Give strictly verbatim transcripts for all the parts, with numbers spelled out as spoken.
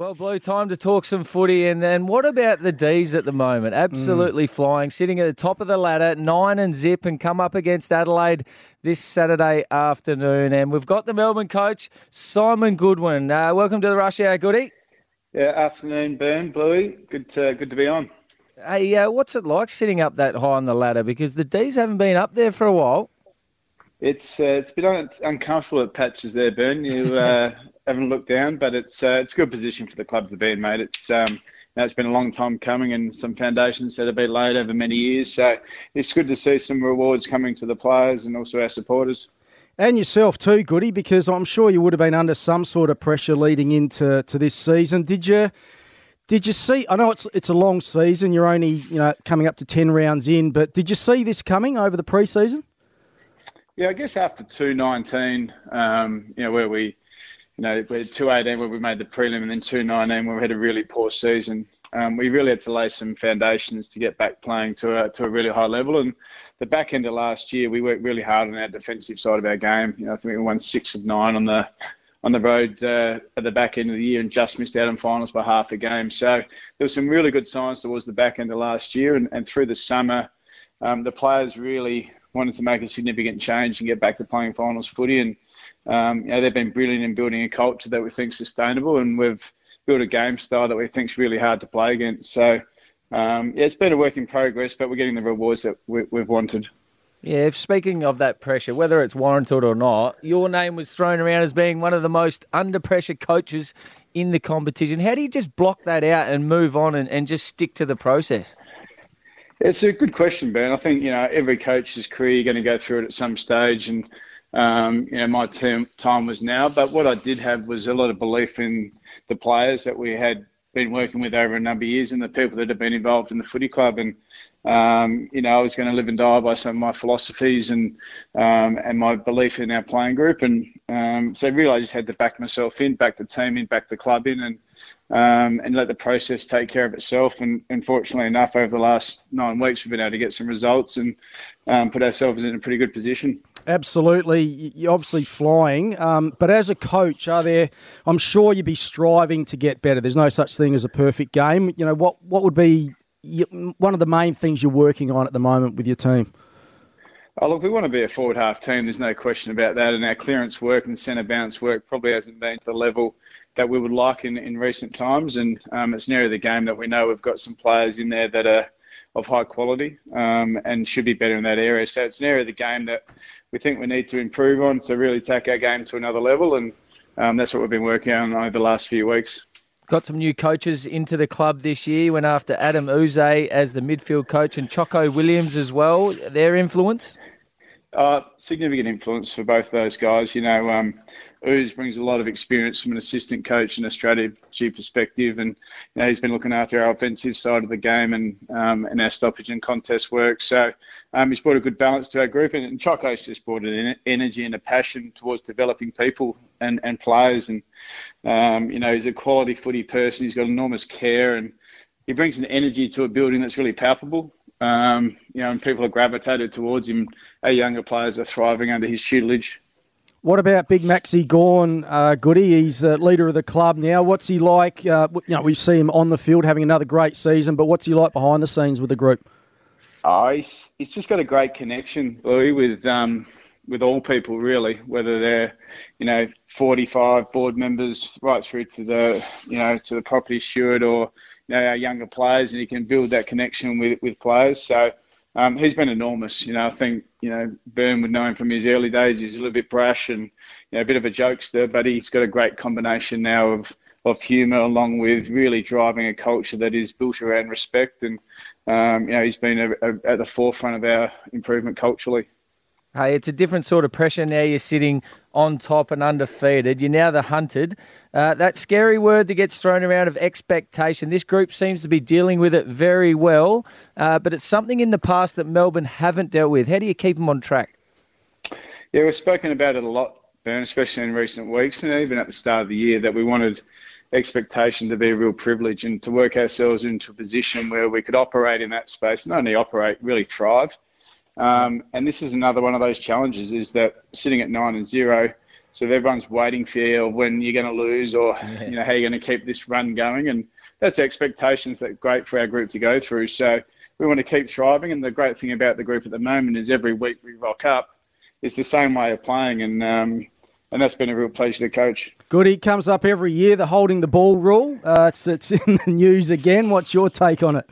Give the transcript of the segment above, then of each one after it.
Well, Blue, time to talk some footy. And, and what about the D's at the moment? Absolutely mm. flying, sitting at the top of the ladder, nine and zip, and come up against Adelaide this Saturday afternoon. And we've got the Melbourne coach, Simon Goodwin. Uh, welcome to the Rush Hour, Goody. Yeah, afternoon, Burn, Bluey. Good to, good to be on. Hey, uh, what's it like sitting up that high on the ladder? Because the D's haven't been up there for a while. It's uh, it's been un- uncomfortable at patches there, Burn. You uh, haven't looked down, but it's uh, it's a good position for the club to be in, mate. It's um, you know, it's been a long time coming, and some foundations that have been laid over many years. So it's good to see some rewards coming to the players and also our supporters. And yourself too, Goody, because I'm sure you would have been under some sort of pressure leading into to this season. Did you? Did you see? I know it's it's a long season. You're only you know coming up to ten rounds in, but did you see this coming over the pre-season? Yeah, I guess after two nineteen, um, you know, where we, you know, we had two eighteen where we made the prelim, and then two nineteen where we had a really poor season. Um, we really had to lay some foundations to get back playing to a to a really high level. And the back end of last year, we worked really hard on our defensive side of our game. You know, I think we won six of nine on the on the road uh, at the back end of the year, and just missed out on finals by half a game. So there were some really good signs towards the back end of last year, and, and through the summer, um, the players really wanted to make a significant change and get back to playing finals footy. And, um, you know, they've been brilliant in building a culture that we think is sustainable, and we've built a game style that we think is really hard to play against. So, um, yeah, it's been a work in progress, but we're getting the rewards that we, we've wanted. Yeah, speaking of that pressure, whether it's warranted or not, your name was thrown around as being one of the most under-pressure coaches in the competition. How do you just block that out and move on and, and just stick to the process? It's a good question, Ben. I think, you know, every coach's career, you're going to go through it at some stage. And, um, you know, my term, time was now. But what I did have was a lot of belief in the players that we had been working with over a number of years and the people that have been involved in the footy club. And, um, you know, I was going to live and die by some of my philosophies and um, and my belief in our playing group. And um, so really I just had to back myself in, back the team in, back the club in, and Um, and let the process take care of itself. And, and fortunately enough, over the last nine weeks, we've been able to get some results and um, put ourselves in a pretty good position. Absolutely. You're obviously flying. Um, but as a coach, are there, I'm sure you'd be striving to get better. There's no such thing as a perfect game. You know, what, what would be one of the main things you're working on at the moment with your team? Oh, look, we want to be a forward half team. There's no question about that. And our clearance work and centre bounce work probably hasn't been to the level that we would like in, in recent times. And um, it's an area of the game that we know we've got some players in there that are of high quality um, and should be better in that area. So it's an area of the game that we think we need to improve on to really take our game to another level. And um, that's what we've been working on over the last few weeks. Got some new coaches into the club this year. Went after Adam Uze as the midfield coach and Choco Williams as well. Their influence? Uh, significant influence for both those guys. You know, um, Ooze brings a lot of experience from an assistant coach and a strategy perspective, and you know, he's been looking after our offensive side of the game and um, and our stoppage and contest work. So um, he's brought a good balance to our group, and, and Choco's just brought an energy and a passion towards developing people and, and players. And um, you know, he's a quality footy person. He's got enormous care, and he brings an energy to a building that's really palpable. Um, you know, and people are gravitated towards him. Our younger players are thriving under his tutelage. What about Big Maxi Gawn, uh, Goody? He's uh, leader of the club now. What's he like? Uh, you know, we see him on the field having another great season, but what's he like behind the scenes with the group? Oh, he's, he's just got a great connection, Louis, with um, with all people really, whether they're, you know, forty-five board members right through to the, you know, to the property steward or, you know, our younger players, and he can build that connection with, with players. So um, he's been enormous. You know, I think, you know, Byrne would know him from his early days. He's a little bit brash and, you know, a bit of a jokester, but he's got a great combination now of, of humour along with really driving a culture that is built around respect. And, um, you know, he's been a, a, at the forefront of our improvement culturally. Hey, it's a different sort of pressure now. You're sitting on top and undefeated. You're now the hunted. Uh, that scary word that gets thrown around of expectation. This group seems to be dealing with it very well, uh, but it's something in the past that Melbourne haven't dealt with. How do you keep them on track? Yeah, we've spoken about it a lot, Ben, especially in recent weeks and even at the start of the year, that we wanted expectation to be a real privilege and to work ourselves into a position where we could operate in that space, not only operate, really thrive. Um, and this is another one of those challenges, is that sitting at nine and zero, So everyone's waiting for you when you're going to lose or, yeah. you know, how you're going to keep this run going. And that's expectations that are great for our group to go through. So we want to keep thriving. And the great thing about the group at the moment is every week we rock up, it's the same way of playing. And um, and that's been a real pleasure to coach. Goody, comes up every year, the holding the ball rule. Uh, it's, it's in the news again. What's your take on it?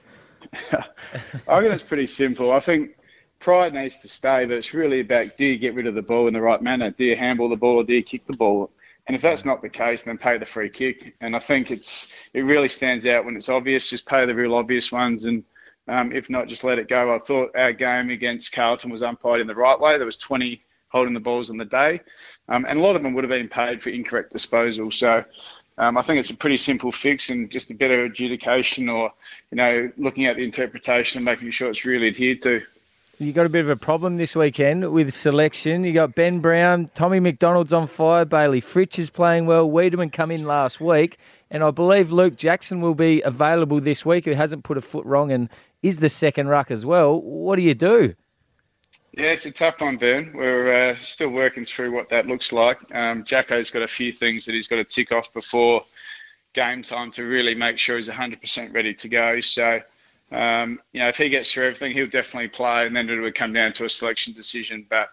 I think it's pretty simple. I think pride needs to stay, but it's really about, do you get rid of the ball in the right manner? Do you handball the ball or do you kick the ball? And if that's not the case, then pay the free kick. And I think it's it really stands out when it's obvious. Just pay the real obvious ones, and um, if not, just let it go. I thought our game against Carlton was umpired in the right way. There was twenty holding the balls on the day, um, and a lot of them would have been paid for incorrect disposal. So um, I think it's a pretty simple fix, and just a better adjudication, or you know, looking at the interpretation and making sure it's really adhered to. You got a bit of a problem this weekend with selection. You got Ben Brown, Tommy McDonald's on fire, Bailey Fritsch is playing well, Wiedemann come in last week, and I believe Luke Jackson will be available this week, who hasn't put a foot wrong and is the second ruck as well. What do you do? Yeah, it's a tough one, Ben. We're uh, still working through what that looks like. Um, Jacko's got a few things that he's got to tick off before game time to really make sure he's one hundred percent ready to go. So, um, you know, if he gets through everything, he'll definitely play, and then it would come down to a selection decision. But,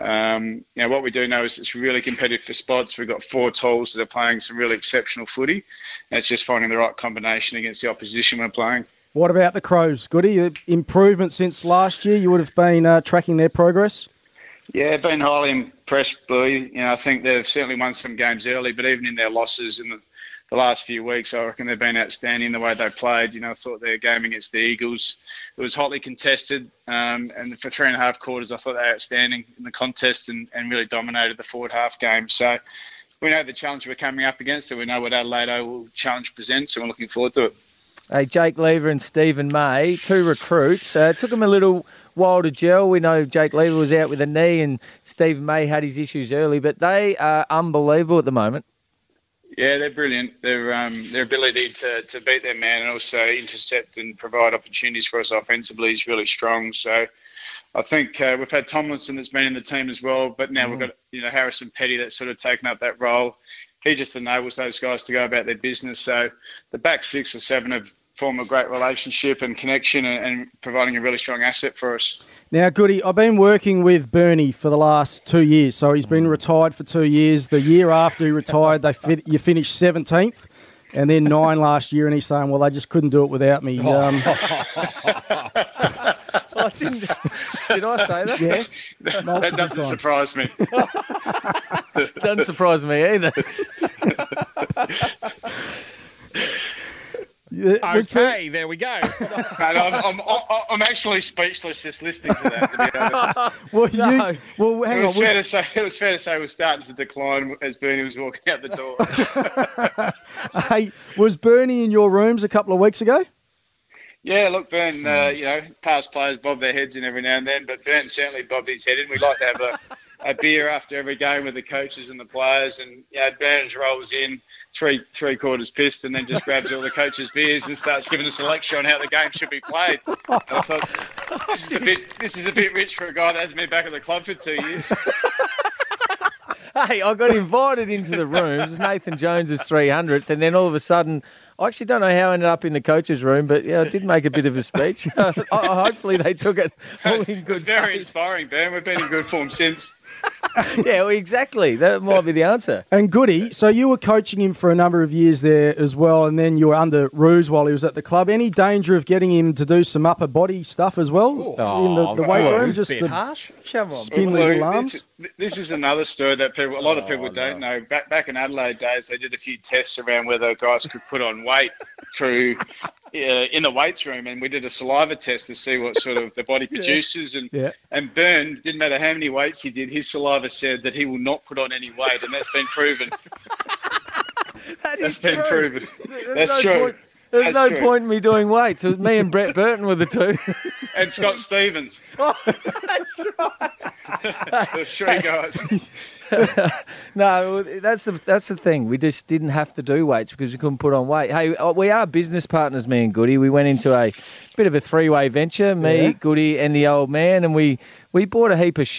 um, you know, what we do know is it's really competitive for spots. We've got four tools that are playing some really exceptional footy, and it's just finding the right combination against the opposition we're playing. What about the Crows, Goody? Improvement since last year? You would have been uh, tracking their progress? Yeah, been highly impressed, Bluey. You know, I think they've certainly won some games early, but even in their losses in the, the last few weeks, I reckon they've been outstanding the way they played. You know, I thought their game against the Eagles, it was hotly contested, um, and for three and a half quarters, I thought they were outstanding in the contest and, and really dominated the forward half game. So we know the challenge we're coming up against, and we know what Adelaide Oval challenge presents, and we're looking forward to it. Hey, Jake Lever and Stephen May, two recruits. Uh, it took them a little while to gel. We know Jake Lever was out with a knee and Stephen May had his issues early, but they are unbelievable at the moment. Yeah, they're brilliant. Their um, their ability to, to beat their man and also intercept and provide opportunities for us offensively is really strong. So I think uh, we've had Tomlinson that's been in the team as well, but now mm. we've got you know Harrison Petty that's sort of taken up that role. He just enables those guys to go about their business. So the back six or seven have formed a great relationship and connection, and, and providing a really strong asset for us. Now, Goody, I've been working with Bernie for the last two years. So he's been retired for two years. The year after he retired, they fit, you finished seventeenth, and then nine last year. And he's saying, well, they just couldn't do it without me. Um, I didn't, did I say that? Yes. That doesn't times. surprise me. Doesn't surprise me either. Okay, there we go. Man, I'm, I'm, I'm actually speechless just listening to that, to be honest. well, no. you, well, hang it was on. Fair to say, it was fair to say we're starting to decline as Bernie was walking out the door. Hey, was Bernie in your rooms a couple of weeks ago? Yeah, look, Bern, uh, you know, past players bob their heads in every now and then, but Bern certainly bobbed his head in. We like to have a, a beer after every game with the coaches and the players, and you know, Bern rolls in three three quarters pissed, and then just grabs all the coaches' beers and starts giving us a lecture on how the game should be played. And I thought, this is a bit this is a bit rich for a guy that hasn't been back at the club for two years. Hey, I got invited into the rooms, Nathan Jones' three hundredth, and then all of a sudden, I actually don't know how I ended up in the coach's room, but yeah, I did make a bit of a speech. Hopefully they took it all in good. It's very faith. inspiring, Ben. We've been in good form since. Yeah, well, exactly. That might be the answer. And Goody, so you were coaching him for a number of years there as well, and then you were under Ruse while he was at the club. Any danger of getting him to do some upper body stuff as well oh, in the, the weight oh, room? Just bit the harsh. Come on, spindly well, little arms? This, this is another story that people, a lot of people Oh, don't no. know. Back back in Adelaide days, they did a few tests around whether guys could put on weight through uh, in the weights room, and we did a saliva test to see what sort of the body produces. And Yeah. and Byrne, didn't matter how many weights he did, his saliva said that he will not put on any weight, and that's been proven. That That's is been true. proven. There's That's no true. Point, there's That's no true. point in me doing weights. It was me and Brett Burton were the two. And Scott Stevens. Oh, that's right. There's three guys. No, that's the that's the thing. We just didn't have to do weights because we couldn't put on weight. Hey, we are business partners, me and Goody. We went into a bit of a three-way venture, me, Yeah. Goody, and the old man, and we, we bought a heap of sheep.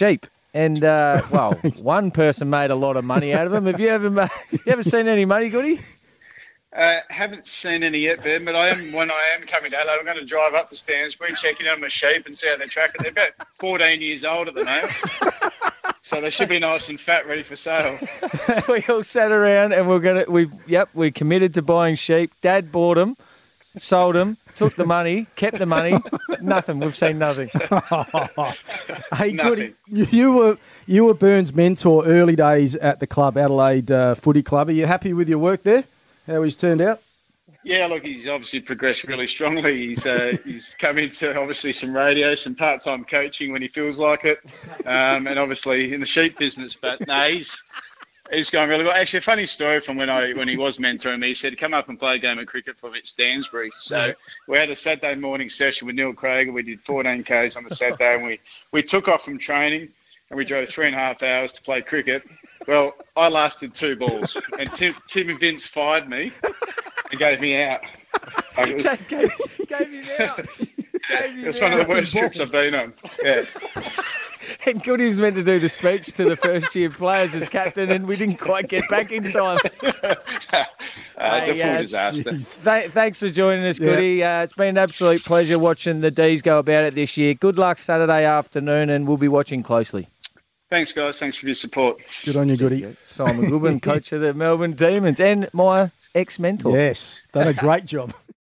And, uh, well, one person made a lot of money out of them. Have you ever, ma- you ever seen any money, Goody? Uh, haven't seen any yet, Ben, but I am when I am coming to Adelaide, I'm going to drive up to Stansbury, check in on my sheep and see how they're tracking. They're about fourteen years old at the moment. So they should be nice and fat, ready for sale. We all sat around and we're going to, we yep, we committed to buying sheep. Dad bought them, sold them, took the money, kept the money. Nothing. We've seen nothing. Hey, Nothing. Goody, you you were you were Burns' mentor early days at the club, Adelaide uh, Footy Club. Are you happy with your work there? How he's turned out? Yeah, look, he's obviously progressed really strongly. He's uh, he's come into obviously some radio, some part-time coaching when he feels like it, um, and obviously in the sheep business. But no, he's he's going really well. Actually, a funny story from when I when he was mentoring me. He said, "Come up and play a game of cricket for me at Stansbury." So Yeah. we had a Saturday morning session with Neil Craig. We did fourteen Ks on the Saturday, and we we took off from training and we drove three and a half hours to play cricket. Well, I lasted two balls, and Tim, Tim and Vince fired me and gave me out. Like, it was, gave, gave you out. Gave you it was one of the worst trips I've been on. Yeah. And Goody's meant to do the speech to the first year players as captain, and we didn't quite get back in time. Uh, it's a Hey, full uh, disaster. Th- thanks for joining us, Goody. Uh, it's been an absolute pleasure watching the D's go about it this year. Good luck Saturday afternoon, and we'll be watching closely. Thanks, guys. Thanks for your support. Good on you, Goody. Simon Goodwin, coach of the Melbourne Demons, and my ex-mentor. Yes, done a great job.